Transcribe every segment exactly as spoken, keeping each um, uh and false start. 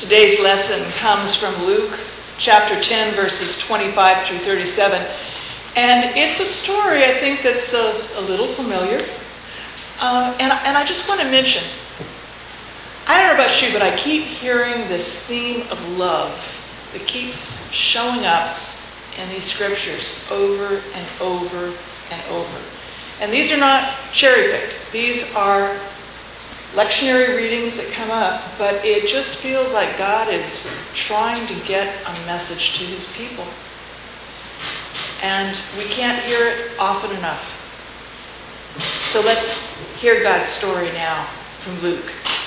Today's lesson comes from Luke chapter ten, verses twenty-five through thirty-seven. And it's a story, I think, that's a, a little familiar. Uh, and, and I just want to mention, I don't know about you, but I keep hearing this theme of love that keeps showing up in these scriptures over and over and over. And these are not cherry-picked. These are lectionary readings that come up, but it just feels like God is trying to get a message to his people. And we can't hear it often enough. So let's hear God's story now from Luke.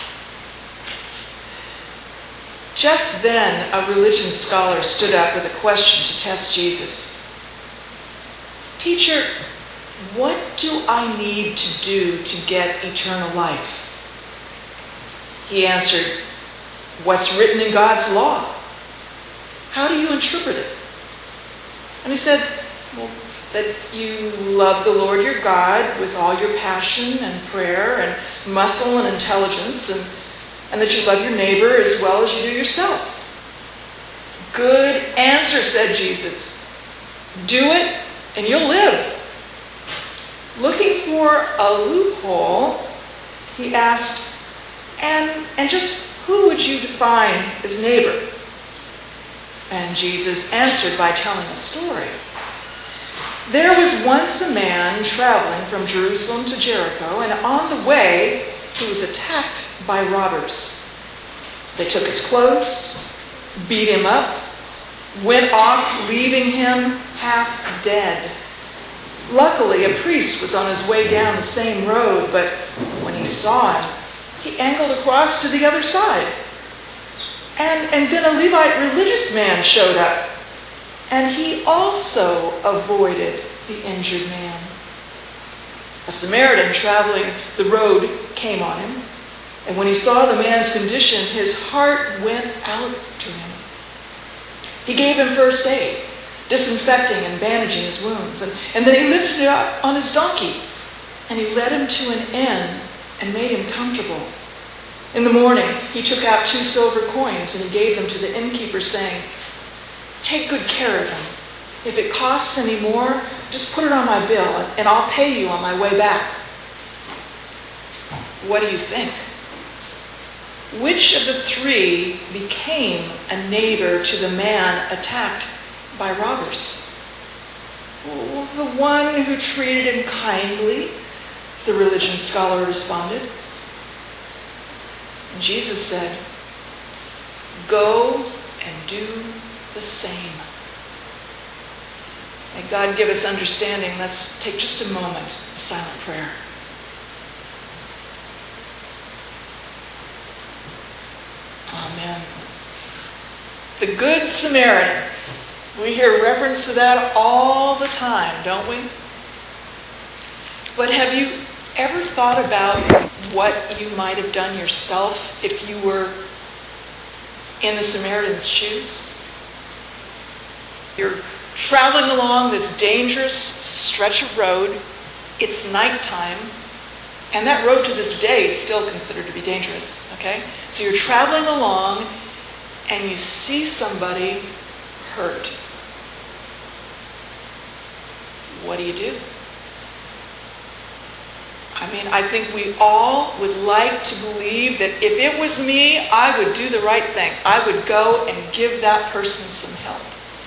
Just then, a religion scholar stood up with a question to test Jesus. "Teacher, what do I need to do to get eternal life?" He answered, "What's written in God's law? How do you interpret it?" And he said, "Well, that you love the Lord your God with all your passion and prayer and muscle and intelligence, and, and that you love your neighbor as well as you do yourself." "Good answer," said Jesus. "Do it and you'll live." Looking for a loophole, he asked, And, and just who would you define as neighbor?" And Jesus answered by telling a story. "There was once a man traveling from Jerusalem to Jericho, and on the way he was attacked by robbers. They took his clothes, beat him up, went off, leaving him half dead. Luckily, a priest was on his way down the same road, but when he saw him, he angled across to the other side. And, and then a Levite religious man showed up, and he also avoided the injured man. A Samaritan traveling the road came on him, and when he saw the man's condition, his heart went out to him. He gave him first aid, disinfecting and bandaging his wounds, and, and then he lifted him up on his donkey, and he led him to an inn and made him comfortable. In the morning, he took out two silver coins and he gave them to the innkeeper, saying, "Take good care of him. If it costs any more, just put it on my bill and I'll pay you on my way back." What do you think? Which of the three became a neighbor to the man attacked by robbers? "Well, the one who treated him kindly," the religion scholar responded. And Jesus said, "Go and do the same." May God give us understanding. Let's take just a moment of silent prayer. Amen. The Good Samaritan. We hear reference to that all the time, don't we? But have you ever thought about what you might have done yourself if you were in the Samaritan's shoes? You're traveling along this dangerous stretch of road. It's nighttime, and that road to this day is still considered to be dangerous, okay? So you're traveling along, and you see somebody hurt. What do you do? I mean, I think we all would like to believe that if it was me, I would do the right thing. I would go and give that person some help.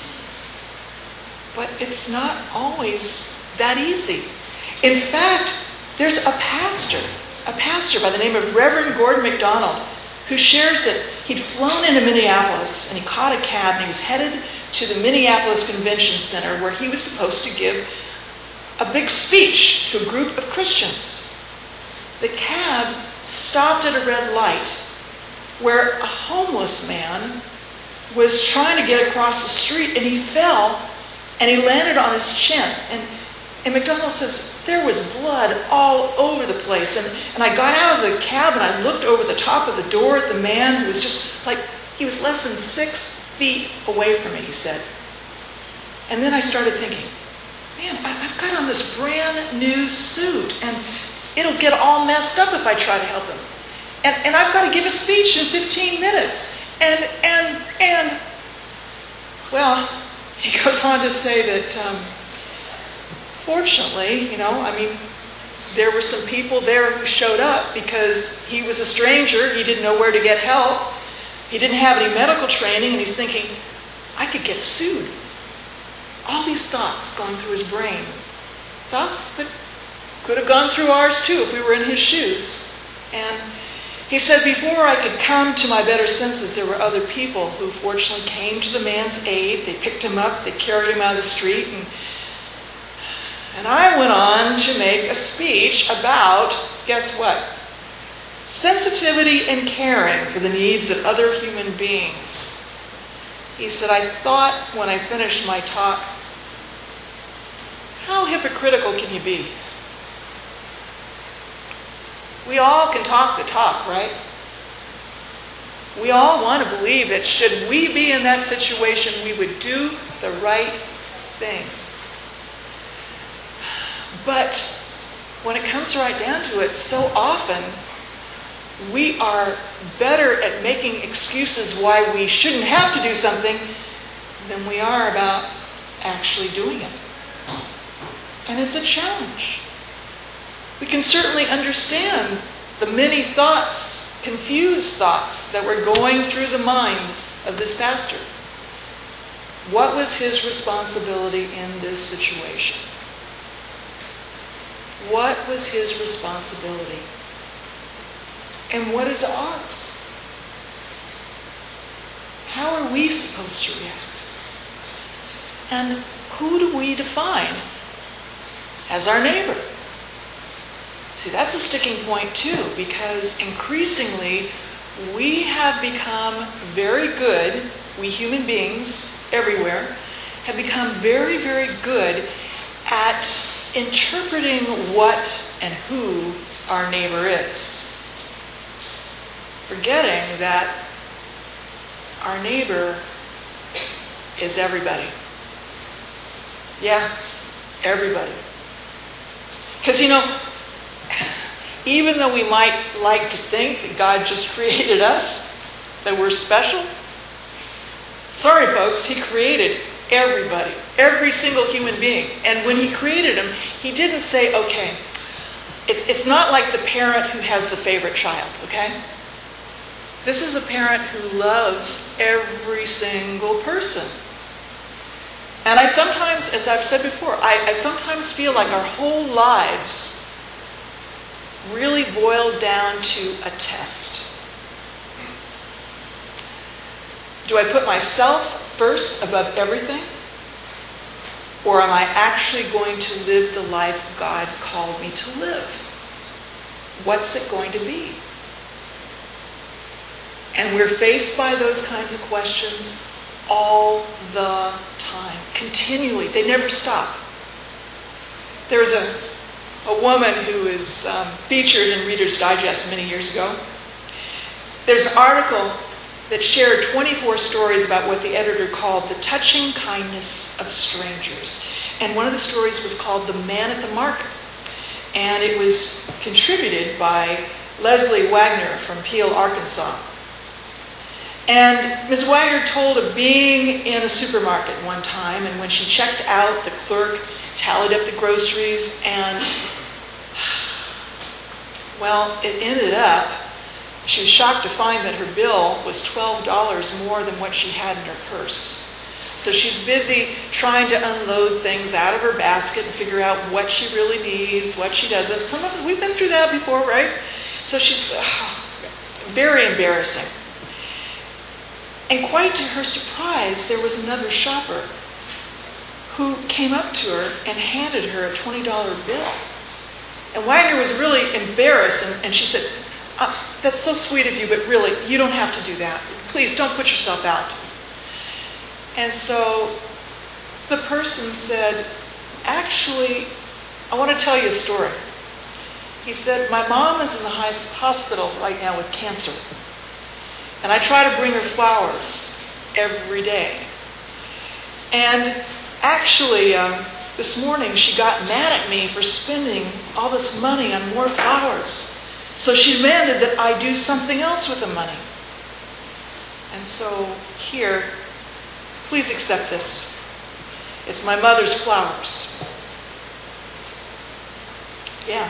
But it's not always that easy. In fact, there's a pastor, a pastor by the name of Reverend Gordon MacDonald, who shares that he'd flown into Minneapolis and he caught a cab and he was headed to the Minneapolis Convention Center where he was supposed to give a big speech to a group of Christians. The cab stopped at a red light where a homeless man was trying to get across the street, and he fell and he landed on his chin. And, and MacDonald says, there was blood all over the place. And, and I got out of the cab and I looked over the top of the door at the man who was just like, he was less than six feet away from me, he said. And then I started thinking, man, I've got on this brand new suit and it'll get all messed up if I try to help him. And, and I've got to give a speech in fifteen minutes. And, and, and, well, he goes on to say that, um, fortunately, you know, I mean, there were some people there who showed up because he was a stranger. He didn't know where to get help. He didn't have any medical training, and he's thinking, I could get sued. All these thoughts going through his brain. Thoughts that could have gone through ours too if we were in his shoes. And he said, before I could come to my better senses, there were other people who fortunately came to the man's aid. They picked him up, they carried him out of the street, and, and I went on to make a speech about, guess what? Sensitivity and caring for the needs of other human beings. He said, I thought when I finished my talk, how hypocritical can you be? We all can talk the talk, right? We all want to believe that should we be in that situation, we would do the right thing. But when it comes right down to it, so often we are better at making excuses why we shouldn't have to do something than we are about actually doing it. And it's a challenge. We can certainly understand the many thoughts, confused thoughts that were going through the mind of this pastor. What was his responsibility in this situation? What was his responsibility? And what is ours? How are we supposed to react? And who do we define as our neighbor? See, that's a sticking point too, because increasingly we have become very good, we human beings everywhere, have become very, very good at interpreting what and who our neighbor is. Forgetting that our neighbor is everybody. Yeah, everybody. Because, you know, even though we might like to think that God just created us, that we're special, sorry folks, He created everybody, every single human being. And when He created them, He didn't say, okay, it's, it's not like the parent who has the favorite child, okay? This is a parent who loves every single person. And I sometimes, as I've said before, I, I sometimes feel like our whole lives really boil down to a test. Do I put myself first above everything? Or am I actually going to live the life God called me to live? What's it going to be? And we're faced by those kinds of questions all the time, continually. They never stop. There was a, a woman who was um, featured in Reader's Digest many years ago. There's an article that shared twenty-four stories about what the editor called the touching kindness of strangers. And one of the stories was called The Man at the Market. And it was contributed by Leslie Wagner from Peel, Arkansas. And Miz Wagner told of being in a supermarket one time, and when she checked out, the clerk tallied up the groceries, and, well, it ended up, she was shocked to find that her bill was twelve dollars more than what she had in her purse. So she's busy trying to unload things out of her basket and figure out what she really needs, what she doesn't. Some of us, we've been through that before, right? So she's oh, very embarrassing. And quite to her surprise, there was another shopper who came up to her and handed her a twenty dollar bill. And Wagner was really embarrassed, and, and she said, uh, that's so sweet of you, but really, you don't have to do that. Please, don't put yourself out. And so the person said, actually, I want to tell you a story. He said, my mom is in the hospital right now with cancer. And I try to bring her flowers every day. And actually, um, this morning she got mad at me for spending all this money on more flowers. So she demanded that I do something else with the money. And so here, please accept this. It's my mother's flowers. Yeah.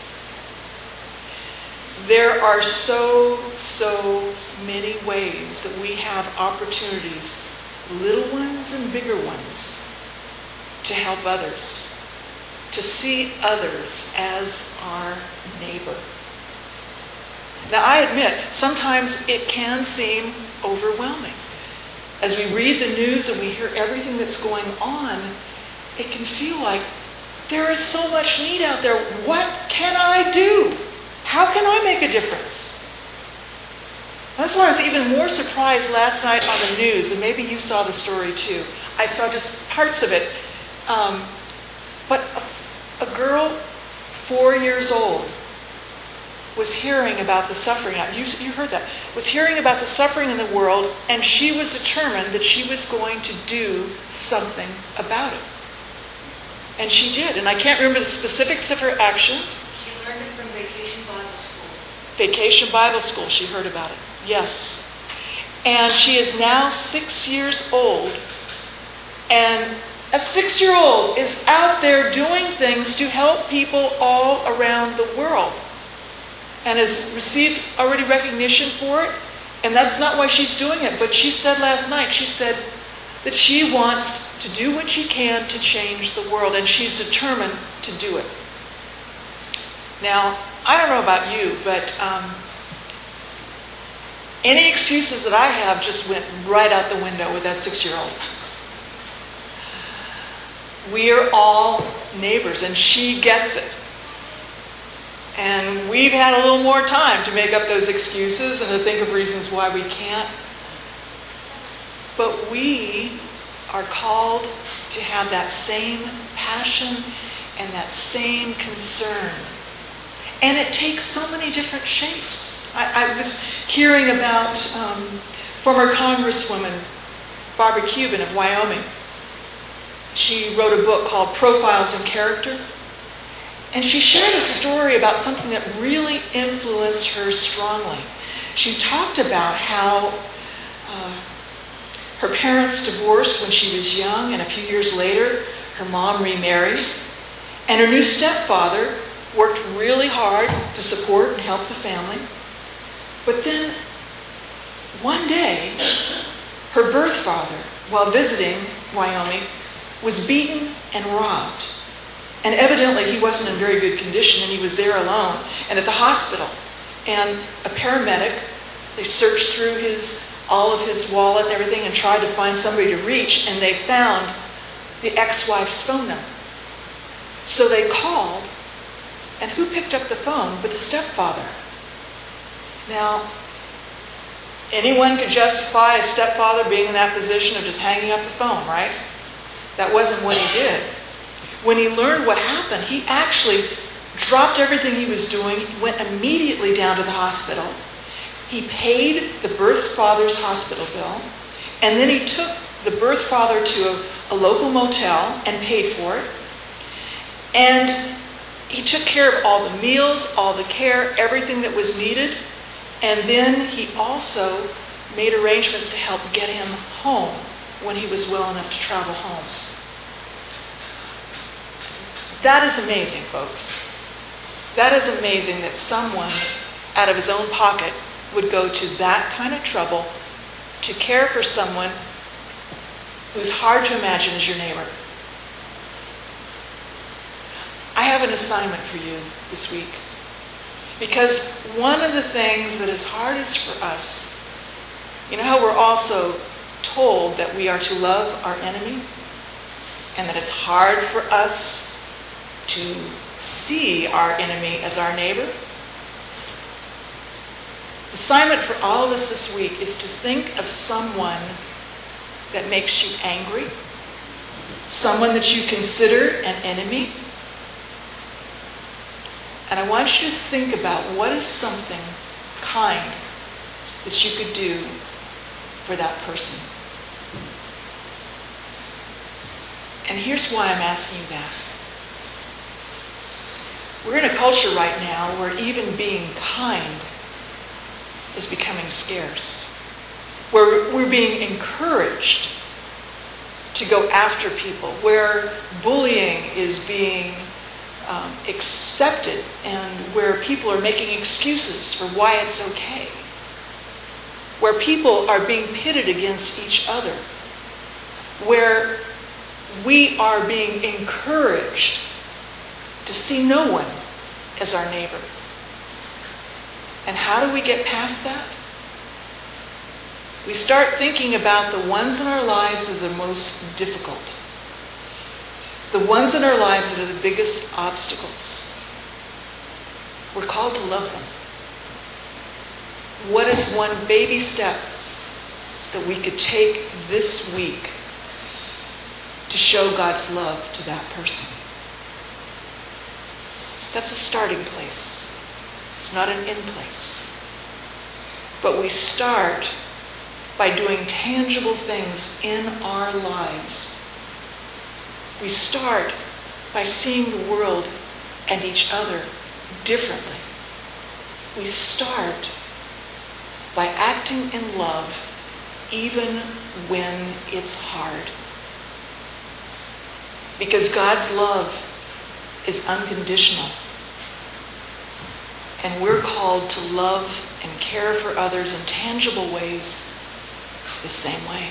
There are so, so many ways that we have opportunities, little ones and bigger ones, to help others, to see others as our neighbor. Now, I admit, sometimes it can seem overwhelming. As we read the news and we hear everything that's going on, it can feel like there is so much need out there. What can I do? How can I make a difference? That's why I was even more surprised last night on the news, and maybe you saw the story too. I saw just parts of it. Um, but a, a girl, four years old, was hearing about the suffering. You, you heard that. Was hearing about the suffering in the world, and she was determined that she was going to do something about it. And she did. And I can't remember the specifics of her actions. She learned it from Vacation Bible School. Vacation Bible School, she heard about it. Yes. And she is now six years old. And a six-year-old is out there doing things to help people all around the world. And has received already recognition for it. And that's not why she's doing it. But she said last night, she said that she wants to do what she can to change the world. And she's determined to do it. Now, I don't know about you, but um, any excuses that I have just went right out the window with that six-year-old. We are all neighbors, and she gets it. And we've had a little more time to make up those excuses and to think of reasons why we can't. But we are called to have that same passion and that same concern. And it takes so many different shapes. I, I was hearing about um, former Congresswoman Barbara Cuban of Wyoming. She wrote a book called Profiles in Character. And she shared a story about something that really influenced her strongly. She talked about how uh, her parents divorced when she was young, and a few years later, her mom remarried. And her new stepfather worked really hard to support and help the family. But then, one day, her birth father, while visiting Wyoming, was beaten and robbed. And evidently he wasn't in very good condition, and he was there alone and at the hospital. And a paramedic, they searched through his all of his wallet and everything and tried to find somebody to reach, and they found the ex-wife's phone number. So they called, and who picked up the phone but the stepfather? Now, anyone could justify a stepfather being in that position of just hanging up the phone, right? That wasn't what he did. When he learned what happened, he actually dropped everything he was doing, went immediately down to the hospital. He paid the birth father's hospital bill, and then he took the birth father to a, a local motel and paid for it. And he took care of all the meals, all the care, everything that was needed. And then he also made arrangements to help get him home when he was well enough to travel home. That is amazing, folks. That is amazing that someone out of his own pocket would go to that kind of trouble to care for someone who's hard to imagine as your neighbor. I have an assignment for you this week. Because one of the things that is hardest for us, you know how we're also told that we are to love our enemy? And that it's hard for us to see our enemy as our neighbor? The assignment for all of us this week is to think of someone that makes you angry, someone that you consider an enemy. And I want you to think about what is something kind that you could do for that person. And here's why I'm asking you that. We're in a culture right now where even being kind is becoming scarce. where we're being encouraged to go after people, where bullying is being um, accepted, and where people are making excuses for why it's okay, where people are being pitted against each other, where we are being encouraged to see no one as our neighbor. And how do we get past that? We start thinking about the ones in our lives that are the most difficult, the ones in our lives that are the biggest obstacles. We're called to love them. What is one baby step that we could take this week to show God's love to that person? That's a starting place. It's not an end place. But we start by doing tangible things in our lives. We start by seeing the world and each other differently. We start by acting in love even when it's hard. Because God's love is unconditional. And we're called to love and care for others in tangible ways the same way.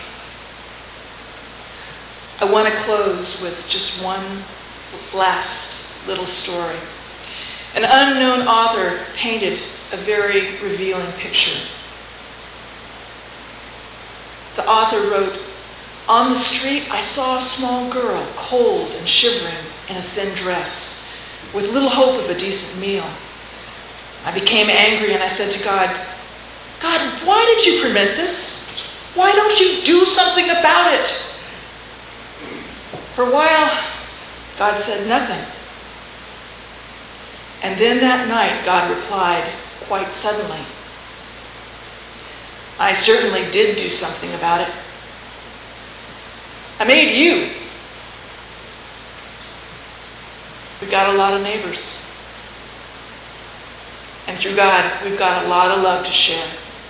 I want to close with just one last little story. An unknown author painted a very revealing picture. The author wrote, "On the street I saw a small girl, cold and shivering in a thin dress, with little hope of a decent meal. I became angry and I said to God, God, why did you permit this? Why don't you do something about it?" For a while, God said nothing. And then that night, God replied quite suddenly, "I certainly did do something about it. I made you. We've got a lot of neighbors. And through God, we've got a lot of love to share.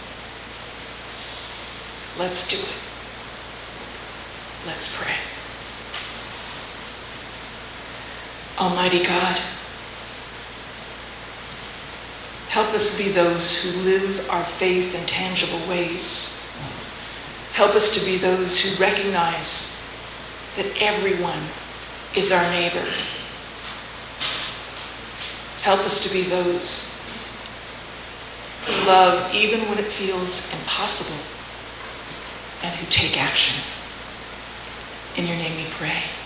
Let's do it. Let's pray." Almighty God, help us be those who live our faith in tangible ways. Help us to be those who recognize that everyone is our neighbor. Help us to be those who love even when it feels impossible and who take action. In your name we pray.